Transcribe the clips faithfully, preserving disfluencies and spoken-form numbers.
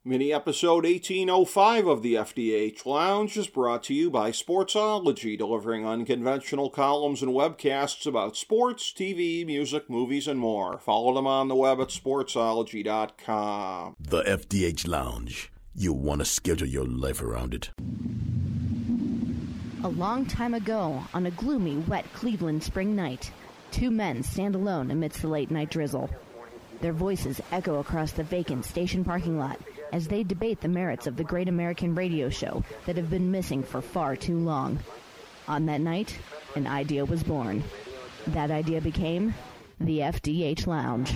Mini episode eighteen oh five of the F D H Lounge is brought to you by Sportsology, delivering unconventional columns and webcasts about sports, T V, music, movies, and more. Follow them on the web at sportsology dot com. The F D H Lounge. You'll want to schedule your life around it. A long time ago, on a gloomy, wet Cleveland spring night, two men stand alone amidst the late-night drizzle. Their voices echo across the vacant station parking lot as they debate the merits of the great American radio show that have been missing for far too long. On that night, an idea was born. That idea became the F D H Lounge.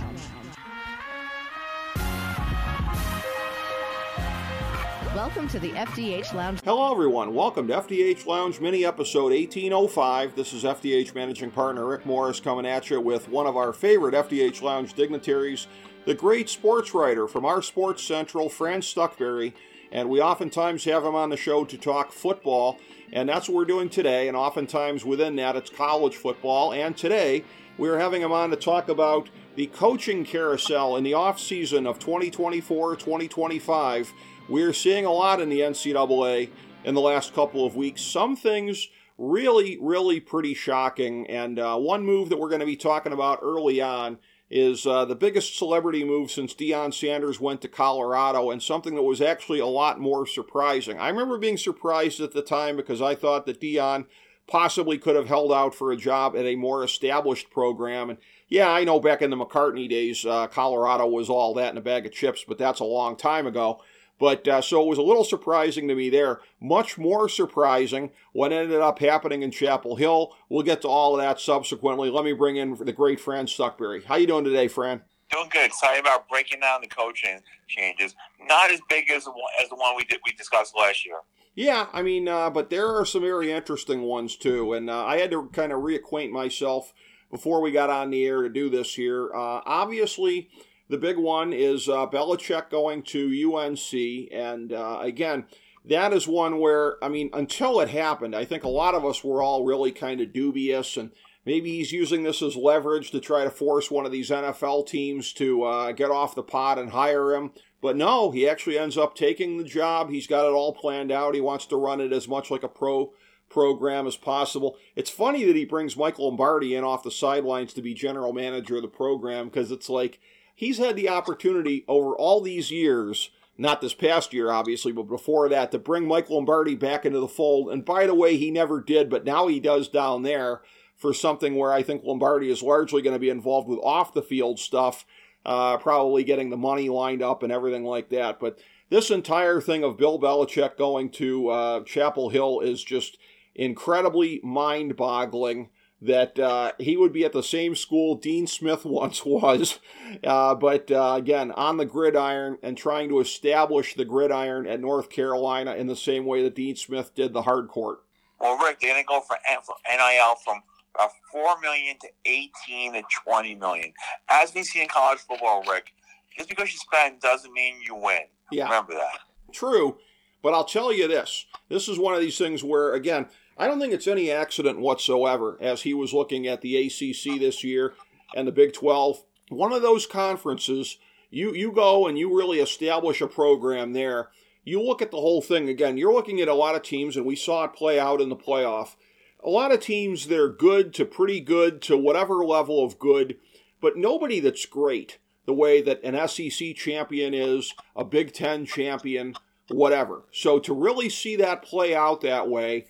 Welcome to the F D H Lounge. Hello, everyone. Welcome to F D H Lounge mini episode eighteen oh five. This is F D H managing partner Rick Morris coming at you with one of our favorite F D H Lounge dignitaries, the great sports writer from our Sports Central, Fran Stuckberry, and we oftentimes have him on the show to talk football, and that's what we're doing today, and oftentimes within that it's college football, and today we're having him on to talk about the coaching carousel in the offseason of twenty twenty-four twenty twenty-five. We're seeing a lot in the N C double A in the last couple of weeks. Some things really, really pretty shocking. And uh, one move that we're going to be talking about early on is uh, the biggest celebrity move since Deion Sanders went to Colorado, and something that was actually a lot more surprising. I remember being surprised at the time because I thought that Deion possibly could have held out for a job at a more established program. And yeah, I know back in the McCartney days, uh, Colorado was all that in a bag of chips, but that's a long time ago. But uh, so it was a little surprising to me there. Much more surprising what ended up happening in Chapel Hill. We'll get to all of that subsequently. Let me bring in the great Fran Stuckberry. How you doing today, Fran? Doing good. Excited about breaking down the coaching changes. Not as big as the one, as the one we did we discussed last year. Yeah, I mean, uh, but there are some very interesting ones too. And uh, I had to kind of reacquaint myself before we got on the air to do this here. Uh, obviously, the big one is uh, Belichick going to U N C, and uh, again, that is one where, I mean, until it happened, I think a lot of us were all really kind of dubious, and maybe he's using this as leverage to try to force one of these N F L teams to uh, get off the pot and hire him. But no, he actually ends up taking the job. He's got it all planned out. He wants to run it as much like a pro program as possible. It's funny that he brings Michael Lombardi in off the sidelines to be general manager of the program, because it's like, he's had the opportunity over all these years, not this past year, obviously, but before that, to bring Mike Lombardi back into the fold. And by the way, he never did, but now he does down there for something where I think Lombardi is largely going to be involved with off-the-field stuff, uh, probably getting the money lined up and everything like that. But this entire thing of Bill Belichick going to uh, Chapel Hill is just incredibly mind-boggling. That uh, he would be at the same school Dean Smith once was, uh, but uh, again, on the gridiron and trying to establish the gridiron at North Carolina in the same way that Dean Smith did the hard court. Well, Rick, they're going to go for N I L from uh, four million dollars to eighteen to twenty million dollars. As we see in college football, Rick, just because you spend doesn't mean you win. Yeah. Remember that. True, but I'll tell you this. This is one of these things where, again, I don't think it's any accident whatsoever as he was looking at the A C C this year and the Big twelve. One of those conferences, you, you go and you really establish a program there. You look at the whole thing again. You're looking at a lot of teams, and we saw it play out in the playoff. A lot of teams that are good to pretty good to whatever level of good, but nobody that's great the way that an S E C champion is, a Big Ten champion, whatever. So to really see that play out that way,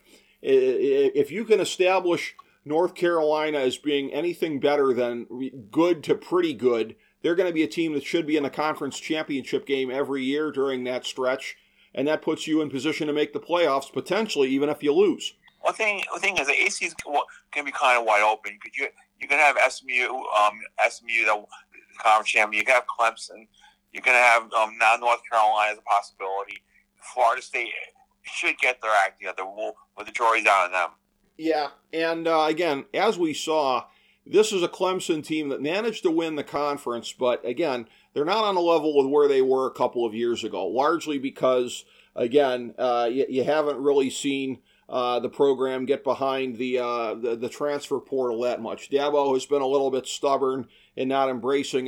if you can establish North Carolina as being anything better than good to pretty good, they're going to be a team that should be in the conference championship game every year during that stretch, and that puts you in position to make the playoffs, potentially, even if you lose. One thing, one thing is the A C C is going to be kind of wide open. Because you, you're going to have S M U, um, S M U, the conference champion. You're going to have Clemson. You're going to have um, now North Carolina as a possibility. Florida State should get their act together. We'll, with the jury's out on them. Yeah, and uh, again, as we saw, this is a Clemson team that managed to win the conference, but again, they're not on a level with where they were a couple of years ago, largely because, again, uh, you, you haven't really seen uh, the program get behind the, uh, the the transfer portal that much. Dabo has been a little bit stubborn in not embracing it.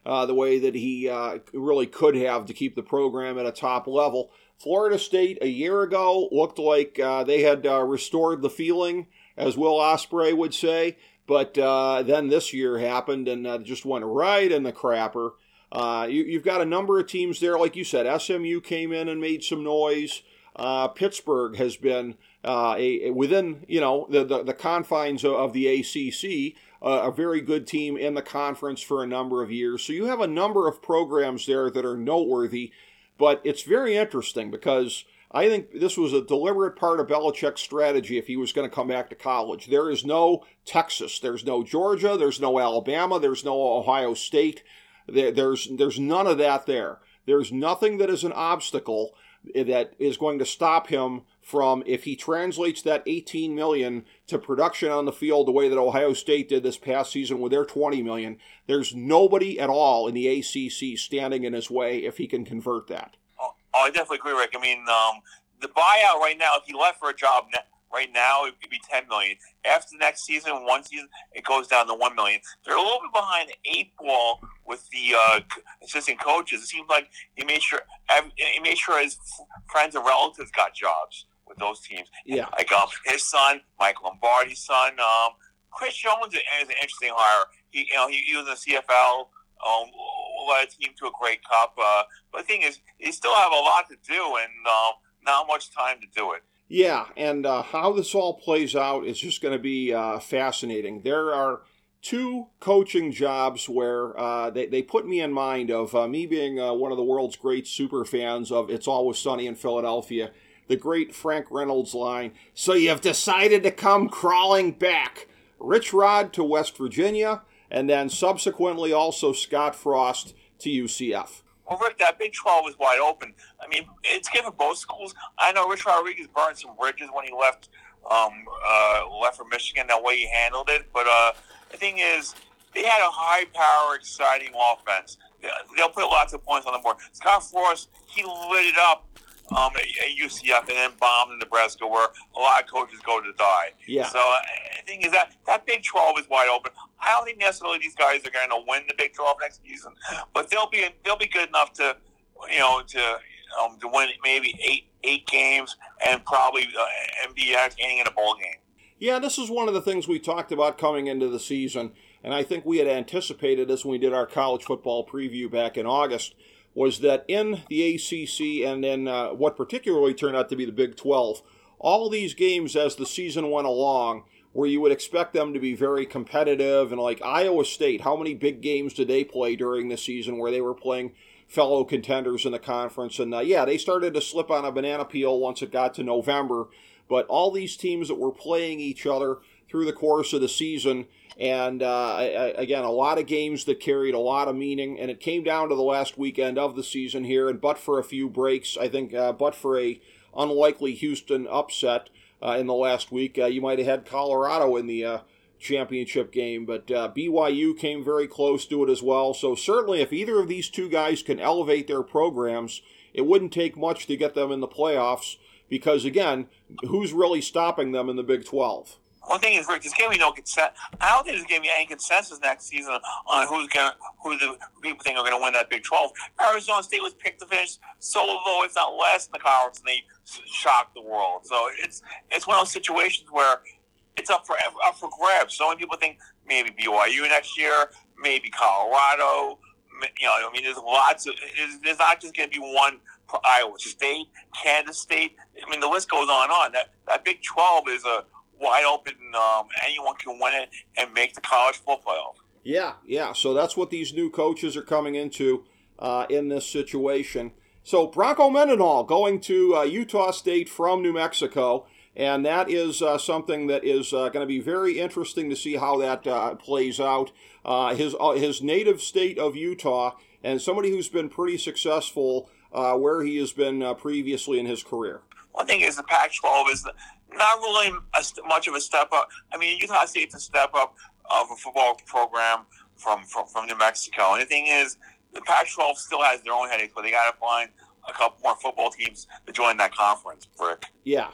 uh, the way that he uh, really could have to keep the program at a top level. Florida State a year ago looked like uh, they had uh, restored the feeling, as Will Ospreay would say, but uh, then this year happened and uh, just went right in the crapper. Uh, you, you've got a number of teams there, like you said. S M U came in and made some noise. Uh, Pittsburgh has been uh, a, a within you know the, the, the confines of, of the A C C, uh, a very good team in the conference for a number of years. So you have a number of programs there that are noteworthy, but it's very interesting because I think this was a deliberate part of Belichick's strategy if he was going to come back to college. There is no Texas, there's no Georgia, there's no Alabama, there's no Ohio State. There, there's there's none of that there. There's nothing that is an obstacle that is going to stop him from, if he translates that eighteen million dollars to production on the field the way that Ohio State did this past season with their twenty million dollars, there's nobody at all in the A C C standing in his way if he can convert that. Oh, I definitely agree, Rick. I mean, um, the buyout right now, if he left for a job right now, it could be ten million dollars. After the next season, one season, it goes down to one million dollars. They're a little bit behind the eight ball with the uh, assistant coaches. It seems like he made sure he made sure his friends and relatives got jobs with those teams. Yeah, like um, his son, Mike Lombardi's son, um, Chris Jones is an interesting hire. He, you know, he, he was in the C F L, um, led a team to a great cup. Uh, but the thing is, he still have a lot to do and um, not much time to do it. Yeah, and uh, how this all plays out is just going to be uh, fascinating. There are two coaching jobs where uh, they, they put me in mind of uh, me being uh, one of the world's great super fans of It's Always Sunny in Philadelphia, the great Frank Reynolds line, "So you've decided to come crawling back." Rich Rod to West Virginia, and then subsequently also Scott Frost to U C F. Well, Rick, that Big twelve is wide open. I mean, it's given both schools. I know Rich Rodriguez burned some bridges when he left um, uh, left for Michigan, the way he handled it. But uh, the thing is, they had a high-power, exciting offense. They'll put lots of points on the board. Scott Frost, he lit it up um, at, at U C F and then bombed in Nebraska, where a lot of coaches go to die. Yeah. So uh, the thing is that that Big twelve is wide open. I don't think necessarily these guys are going to win the Big twelve next season, but they'll be they'll be good enough to, you know, to um, to win maybe eight eight games and probably uh, and be entertaining in a bowl game. Yeah, this is one of the things we talked about coming into the season, and I think we had anticipated this when we did our college football preview back in August, was that in the A C C and in uh, what particularly turned out to be the Big twelve, all these games as the season went along, where you would expect them to be very competitive, and like Iowa State, how many big games did they play during the season where they were playing fellow contenders in the conference? And uh, yeah, they started to slip on a banana peel once it got to November, but all these teams that were playing each other through the course of the season, and uh, I, I, again, a lot of games that carried a lot of meaning, and it came down to the last weekend of the season here, and but for a few breaks, I think, uh, but for a unlikely Houston upset, Uh, in the last week, uh, you might have had Colorado in the uh, championship game, but uh, B Y U came very close to it as well. So certainly if either of these two guys can elevate their programs, it wouldn't take much to get them in the playoffs because, again, who's really stopping them in the Big twelve? One thing is, Rick, there's going to be no consensus. I don't think there's going to be any consensus next season on who's going to, who the people think are going to win that Big twelve. Arizona State was picked to finish so low, if not less, in the conference, and they shocked the world. So it's it's one of those situations where it's up for up for grabs. So many people think maybe B Y U next year, maybe Colorado. You know, I mean, there's lots of. There's not just going to be one. Iowa State, Kansas State. I mean, the list goes on and on. That that Big twelve is a wide open, um, anyone can win it and make the college football playoff. Yeah, yeah. So that's what these new coaches are coming into uh, in this situation. So Bronco Mendenhall going to uh, Utah State from New Mexico, and that is uh, something that is uh, going to be very interesting to see how that uh, plays out. Uh, his uh, his native state of Utah, and somebody who's been pretty successful uh, where he has been uh, previously in his career. One thing is the Pac twelve is not really a, much of a step up. I mean, Utah State's a step up of a football program from, from, from New Mexico. And the thing is, the Pac twelve still has their own headaches, but they got to find a couple more football teams to join that conference, Rick. Yeah.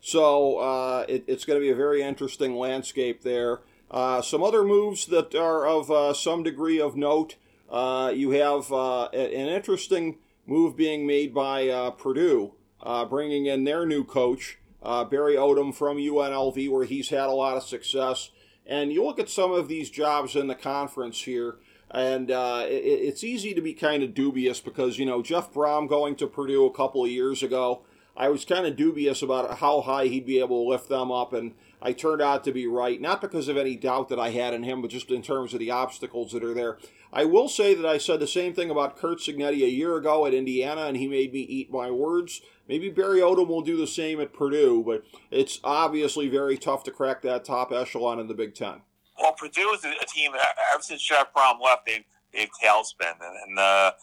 So uh, it, it's going to be a very interesting landscape there. Uh, some other moves that are of uh, some degree of note. uh, you have uh, an interesting move being made by uh, Purdue, uh, bringing in their new coach, uh, Barry Odom from U N L V, where he's had a lot of success. And you look at some of these jobs in the conference here, and uh, it, it's easy to be kind of dubious because, you know, Jeff Brom going to Purdue a couple of years ago, I was kind of dubious about how high he'd be able to lift them up, and I turned out to be right, not because of any doubt that I had in him, but just in terms of the obstacles that are there. I will say that I said the same thing about Curt Cignetti a year ago at Indiana, and he made me eat my words. Maybe Barry Odom will do the same at Purdue, but it's obviously very tough to crack that top echelon in the Big Ten. Well, Purdue is a team, ever since Jeff Brom left, they've, they've tailspin. And, and uh,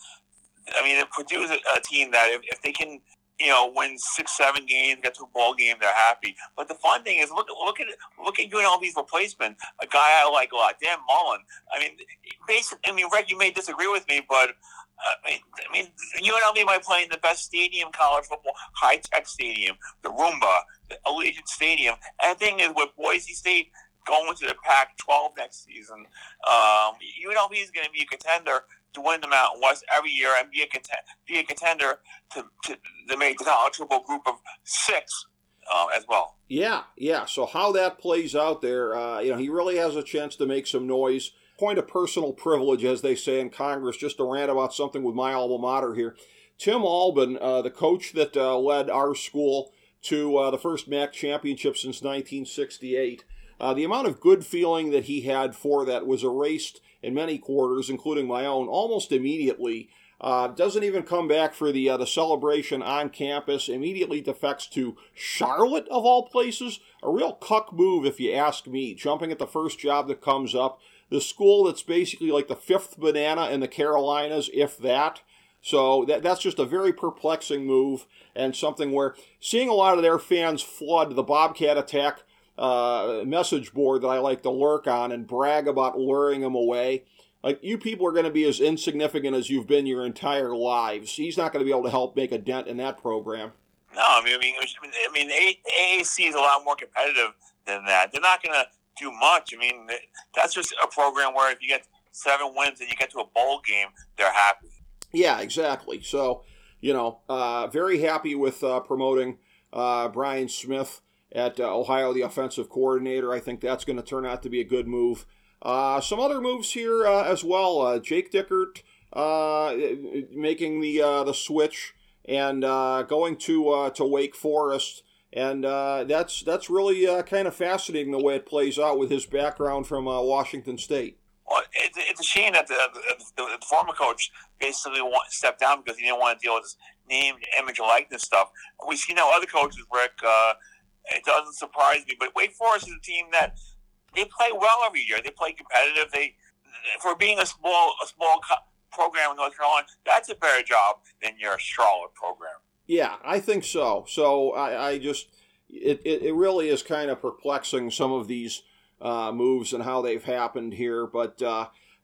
I mean, Purdue is a, a team that if, if they can, you know, win six, seven games, get to a ball game, they're happy. But the fun thing is, look, look at look at U N L V's replacement, a guy I like a lot, Dan Mullen. I mean, basically, I mean, Rick, you may disagree with me, but uh, I mean, I mean, U N L V might play in the best stadium, college football, high-tech stadium, the Roomba, the Allegiant Stadium. And the thing is, with Boise State going to the Pac twelve next season, um, U N L V is going to be a contender to win the Mountain West every year and be a contender, be a contender to, to, to make the college football group of six uh, as well. Yeah, yeah. So how that plays out there, uh, you know, he really has a chance to make some noise. Point of personal privilege, as they say in Congress, just to rant about something with my alma mater here. Tim Albin, uh, the coach that uh, led our school to uh, the first M A C championship since nineteen sixty-eight, uh, the amount of good feeling that he had for that was erased in many quarters, including my own, almost immediately. Uh, doesn't even come back for the uh, the celebration on campus. Immediately defects to Charlotte, of all places. A real cuck move, if you ask me. Jumping at the first job that comes up. The school that's basically like the fifth banana in the Carolinas, if that. So that that's just a very perplexing move, and something where seeing a lot of their fans flood the Bobcat Attack uh, message board that I like to lurk on and brag about luring them away. Like, you people are going to be as insignificant as you've been your entire lives. He's not going to be able to help make a dent in that program. No, I mean, I mean, I mean, A A C is a lot more competitive than that. They're not going to do much. I mean, that's just a program where if you get seven wins and you get to a bowl game, they're happy. Yeah, exactly. So, you know, uh, very happy with uh, promoting uh, Brian Smith at uh, Ohio, the offensive coordinator. I think that's going to turn out to be a good move. Uh, some other moves here uh, as well. Uh, Jake Dickert uh, making the uh, the switch and uh, going to uh, to Wake Forest, and uh, that's that's really uh, kind of fascinating the way it plays out with his background from uh, Washington State. Well, it's, it's a shame that the, the, the, the former coach basically want, stepped down because he didn't want to deal with this name, image, likeness stuff. We see now other coaches, Rick. Uh, it doesn't surprise me, but Wake Forest is a team that they play well every year. They play competitive. They, for being a small a small co- program in North Carolina, that's a better job than your Charlotte program. Yeah, I think so. So I, I just it, it it really is kind of perplexing, some of these uh, moves and how they've happened here. But uh,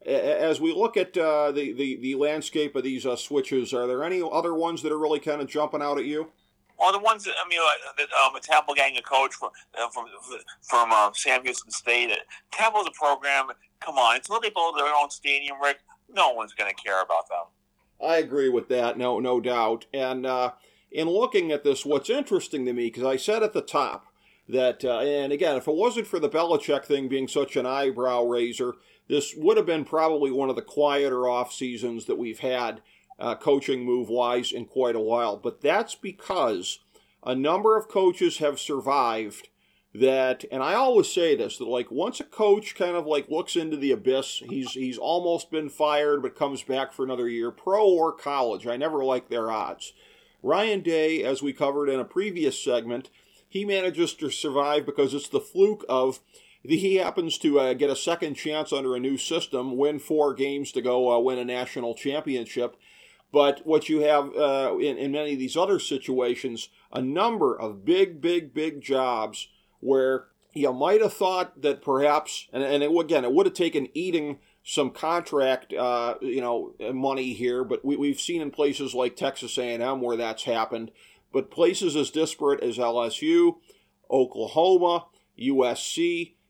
as we look at uh, the, the the landscape of these uh, switches, are there any other ones that are really kind of jumping out at you? Well, the ones that, I mean, like, um, a Temple gang, a coach from uh, from from uh, Sam Houston State. Temple's a program. Come on, until they build their own stadium, Rick, no one's going to care about them. I agree with that, no, no doubt. And uh, in looking at this, what's interesting to me, because I said at the top that, uh, and again, if it wasn't for the Belichick thing being such an eyebrow raiser, this would have been probably one of the quieter off seasons that we've had. Uh, coaching move-wise in quite a while. But that's because a number of coaches have survived that, and I always say this, that like once a coach kind of like looks into the abyss, he's he's almost been fired but comes back for another year, pro or college. I never like their odds. Ryan Day, as we covered in a previous segment, he manages to survive because it's the fluke of he happens to uh, get a second chance under a new system, win four games to go uh, win a national championship. But what you have uh, in, in many of these other situations, a number of big, big, big jobs where you might have thought that perhaps, and, and it, again, it would have taken eating some contract, uh, you know, money here, but we, we've seen in places like Texas A and M where that's happened. But places as disparate as L S U, Oklahoma, U S C,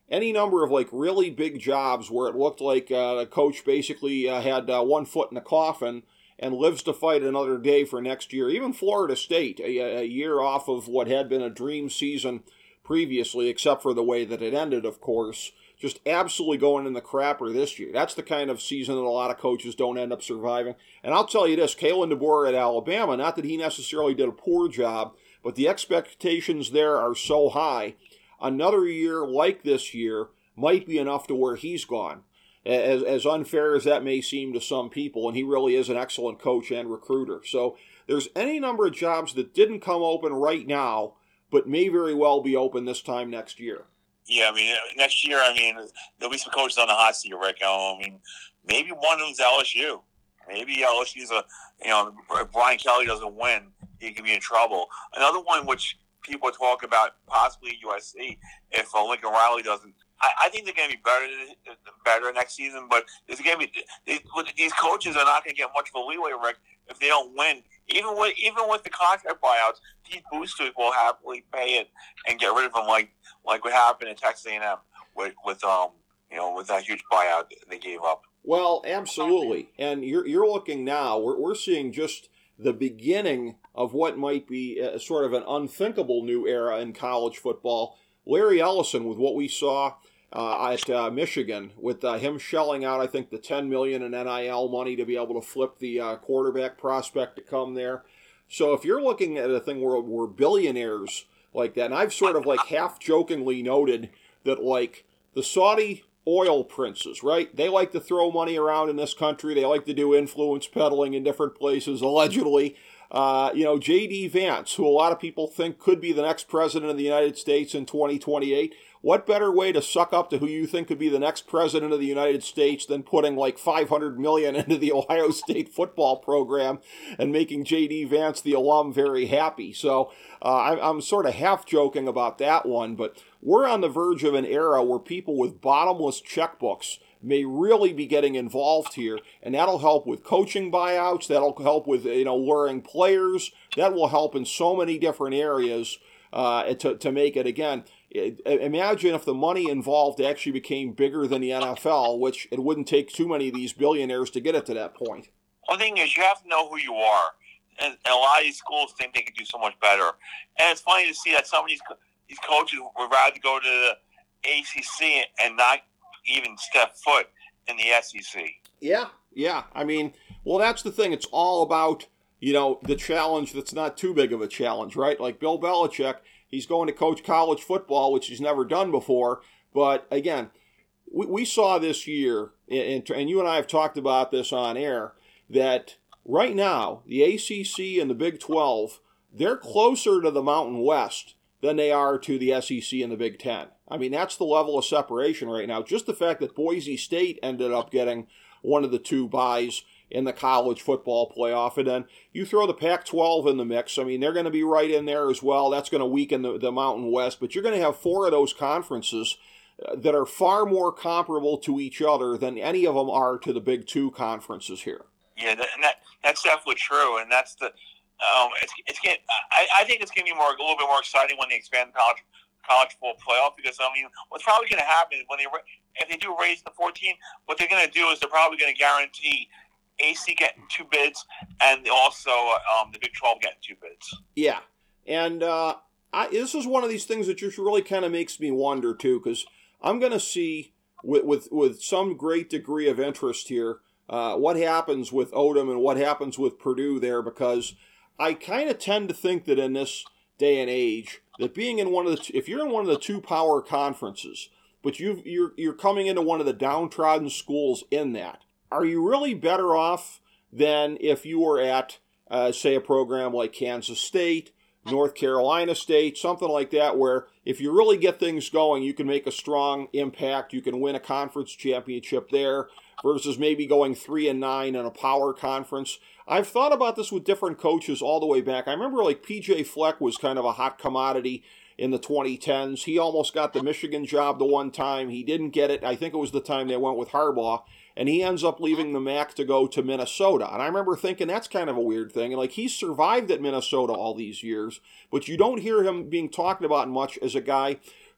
any number of like really big jobs where it looked like uh, the coach basically uh, had uh, one foot in the coffin and lives to fight another day for next year. Even Florida State, a, a year off of what had been a dream season previously, except for the way that it ended, of course, just absolutely going in the crapper this year. That's the kind of season that a lot of coaches don't end up surviving. And I'll tell you this, Kalen DeBoer at Alabama, not that he necessarily did a poor job, but the expectations there are so high. Another year like this year might be enough to where he's gone. As, as unfair as that may seem to some people, and he really is an excellent coach and recruiter. So there's any number of jobs that didn't come open right now, but may very well be open this time next year. Yeah, I mean, next year, I mean, there'll be some coaches on the hot seat, Rick. I mean, maybe one of them's L S U. Maybe L S U's a, you know, if Brian Kelly doesn't win, he could be in trouble. Another one which people talk about, possibly U S C, if uh, Lincoln Riley doesn't. I, I think they're going to be better better next season, but there's going to be these, these coaches are not going to get much of a leeway, Rick, if they don't win. Even with even with the contract buyouts, these boosters will happily pay it and get rid of them, like like what happened in Texas A and M with with um you know with that huge buyout they gave up. Well, absolutely, and you're you're looking now. We're we're seeing just the beginning of what might be a, sort of an unthinkable new era in college football. Larry Ellison, with what we saw uh, at uh, Michigan, with uh, him shelling out, I think, the ten million dollars in N I L money to be able to flip the uh, quarterback prospect to come there. So if you're looking at a thing where we're billionaires like that, and I've sort of like half-jokingly noted that, like, the Saudi oil princes, right? They like to throw money around in this country. They like to do influence peddling in different places, allegedly. Uh, you know, J D Vance, who a lot of people think could be the next president of the United States in twenty twenty-eight. What better way to suck up to who you think could be the next president of the United States than putting like five hundred million dollars into the Ohio State football program and making J D Vance, the alum, very happy? So uh, I, I'm sort of half joking about that one, but we're on the verge of an era where people with bottomless checkbooks may really be getting involved here, and that'll help with coaching buyouts, that'll help with, you know, luring players, that will help in so many different areas uh, to, to make it, again, imagine if the money involved actually became bigger than the N F L, which it wouldn't take too many of these billionaires to get it to that point. One thing is you have to know who you are, and, and a lot of these schools think they can do so much better. And it's funny to see that some of these, these coaches would rather go to the A C C and not even step foot in the S E C. Yeah, yeah. I mean, well, that's the thing. It's all about, you know, the challenge that's not too big of a challenge, right? Like Bill Belichick, he's going to coach college football, which he's never done before. But again, we, we saw this year, and, and you and I have talked about this on air, that right now, the A C C and the Big twelve, they're closer to the Mountain West than they are to the S E C and the Big Ten. I mean, that's the level of separation right now. Just the fact that Boise State ended up getting one of the two byes in the college football playoff, and then you throw the Pac twelve in the mix. I mean, they're going to be right in there as well. That's going to weaken the, the Mountain West, but you're going to have four of those conferences that are far more comparable to each other than any of them are to the Big Two conferences here. Yeah, that, and that that's definitely true, and that's the um, it's it's getting, I, I think it's going to be more a little bit more exciting when they expand the college college football playoff, because I mean, what's probably going to happen when they if they do raise the fourteen, what they're going to do is they're probably going to guarantee A C getting two bids and also um, the Big twelve getting two bids. Yeah, and uh, I, this is one of these things that just really kind of makes me wonder too, because I'm going to see with, with with some great degree of interest here uh, what happens with Odom and what happens with Purdue there, because I kind of tend to think that in this day and age, that being in one of the, if you're in one of the two power conferences, but you you're you're coming into one of the downtrodden schools in that, are you really better off than if you were at, uh, say, a program like Kansas State, North Carolina State, something like that, where if you really get things going, you can make a strong impact, you can win a conference championship there, versus maybe going three and nine in a power conference? I've thought about this with different coaches all the way back. I remember like P J Fleck was kind of a hot commodity in the twenty tens. He almost got the Michigan job the one time. He didn't get it. I think it was the time they went with Harbaugh, and he ends up leaving the M A C to go to Minnesota. And I remember thinking that's kind of a weird thing. And like, he's survived at Minnesota all these years, but you don't hear him being talked about much as a guy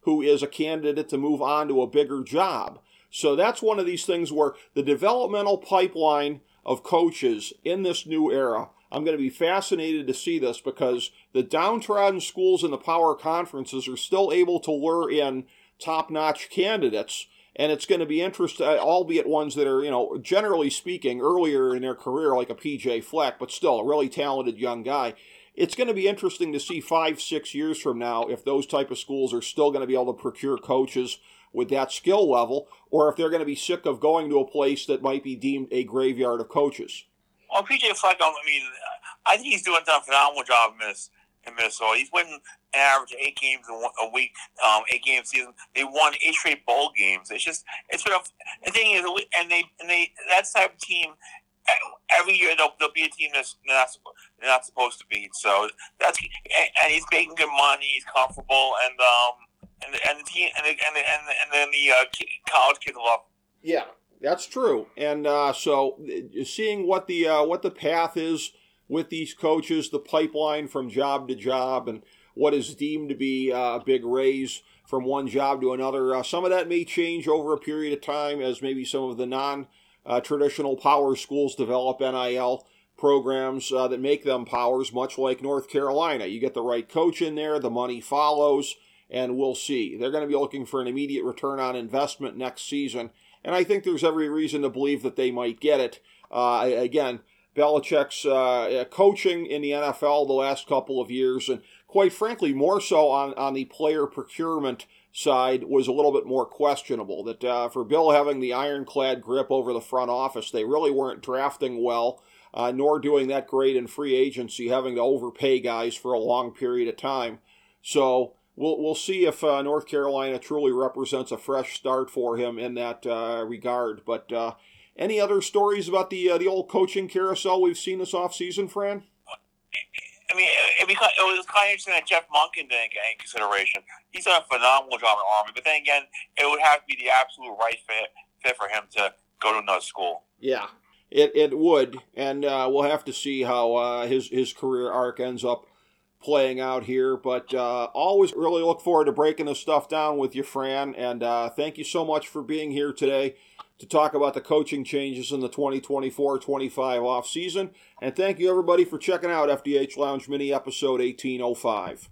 who is a candidate to move on to a bigger job. So that's one of these things where the developmental pipeline of coaches in this new era, I'm going to be fascinated to see this because the downtrodden schools in the power conferences are still able to lure in top-notch candidates. And it's going to be interesting, albeit ones that are, you know, generally speaking, earlier in their career, like a P J Fleck, but still a really talented young guy. It's going to be interesting to see five, six years from now if those type of schools are still going to be able to procure coaches with that skill level, or if they're going to be sick of going to a place that might be deemed a graveyard of coaches. Well, P J Fleck, I mean, I think he's doing a phenomenal job in this. In Minnesota, he's winning an average of eight games a week, um, eight game season. They won eight straight bowl games. It's just, it's been a, the thing is, and they, and they, that type of team. Every year there'll, there'll be a team that's not, they're not supposed to beat. So that's, and he's making good money. He's comfortable, and um, and the, and the team, and the, and the, and, the, and then the uh, college kids love him. Yeah, that's true. And uh, so seeing what the uh, what the path is with these coaches, the pipeline from job to job, and what is deemed to be a big raise from one job to another. Uh, some of that may change over a period of time as maybe some of the non-traditional uh, power schools develop N I L programs uh, that make them powers, much like North Carolina. You get the right coach in there, the money follows, and we'll see. They're going to be looking for an immediate return on investment next season, and I think there's every reason to believe that they might get it. Uh, again, Belichick's uh, coaching in the N F L the last couple of years, and quite frankly, more so on, on the player procurement side, was a little bit more questionable. That uh, for Bill having the ironclad grip over the front office, they really weren't drafting well, uh, nor doing that great in free agency, having to overpay guys for a long period of time. So we'll we'll see if uh, North Carolina truly represents a fresh start for him in that uh, regard. But uh, any other stories about the uh, the old coaching carousel we've seen this offseason, Fran? I mean, it, it was kind of interesting that Jeff Monken didn't get any consideration. He's done a phenomenal job at Army, but then again, it would have to be the absolute right fit, fit for him to go to another school. Yeah, it it would, and uh, we'll have to see how uh, his, his career arc ends up playing out here. But uh, always really look forward to breaking this stuff down with you, Fran, and uh, thank you so much for being here today to talk about the coaching changes in the twenty twenty-four twenty-five offseason. And thank you, everybody, for checking out F D H Lounge Mini Episode eighteen oh five.